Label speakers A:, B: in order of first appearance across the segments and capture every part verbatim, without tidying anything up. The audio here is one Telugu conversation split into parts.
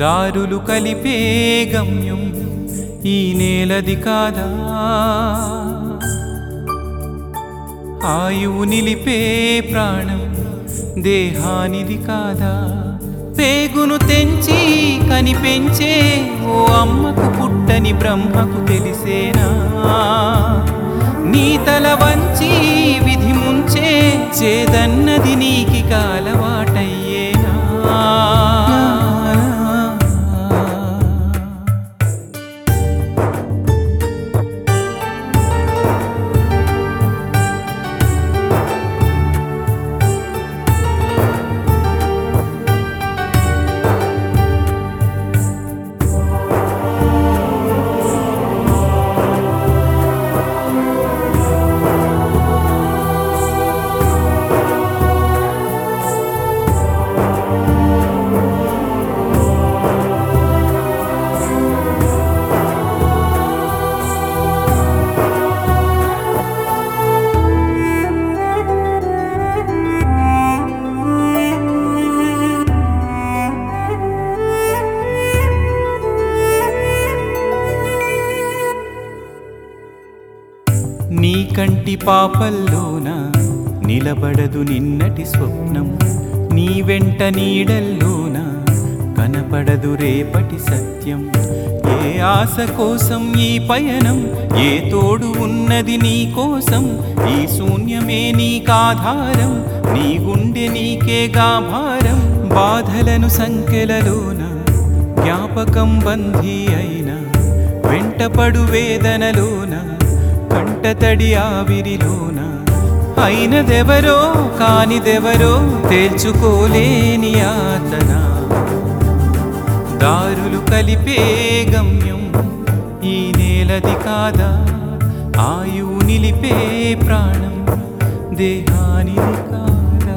A: దారులు కలిపే గమ్యం ఈ నేలది కాదా, ఆయువు నిలిపే ప్రాణం దేహానిది కాదా. పేగును తెంచి కనిపెంచే ఓ అమ్మకు పుట్టని బ్రహ్మకు తెలిసేనా, నీ తల వంచి విధి ముంచే చేదన్నది నీకి కాలవాటయ్యేనా. నీ కంటి పాపల్లోన నిలబడదు నిన్నటి స్వప్నం, నీ వెంట నీడల్లోన కనపడదు రేపటి సత్యం. ఏ ఆశ కోసం ఈ పయనం, ఏ తోడు ఉన్నది నీ కోసం, ఈ శూన్యమే నీకాధారం, నీ గుండె నీకే గాభారం. బాధలను సంఖ్యలలోన జ్ఞాపకం బంధీ అయినా, వెంటపడు వేదనలోన కంటతడి ఆవిరిలోన, అయినదెవరో కానిదెవరో తేల్చుకోలేని యాతన. దారులు కలిపే గమ్యం ఈ నేలది కాదా, ఆయువు నిలిపే ప్రాణం దేహానిది కాదా.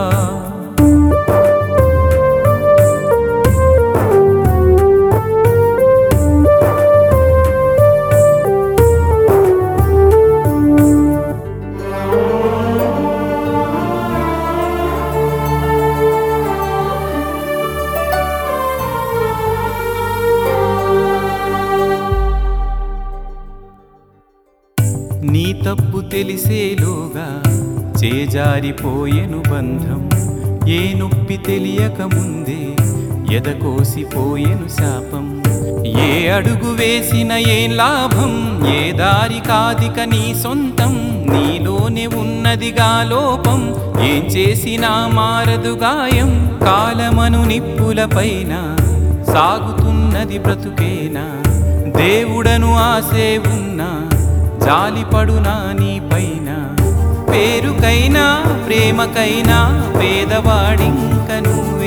A: నీ తప్పు తెలిసేలోగా చేజారిపోయెను బంధం, ఏ నొప్పి తెలియక ముందే ఎదకోసిపోయెను శాపం. ఏ అడుగు వేసిన ఏం లాభం, ఏ దారి కాదిక నీ సొంతం, నీలోనే ఉన్నదిగా లోపం, ఏం చేసినా మారదు గాయం. కాలమను నిప్పులపైన సాగుతున్నది బ్రతుకేనా, దేవుడను ఆసే ఉన్నా జాలిపడునా నీ పైన. పేరుకైనా ప్రేమకైనా పేదవాడింక నువ్వే.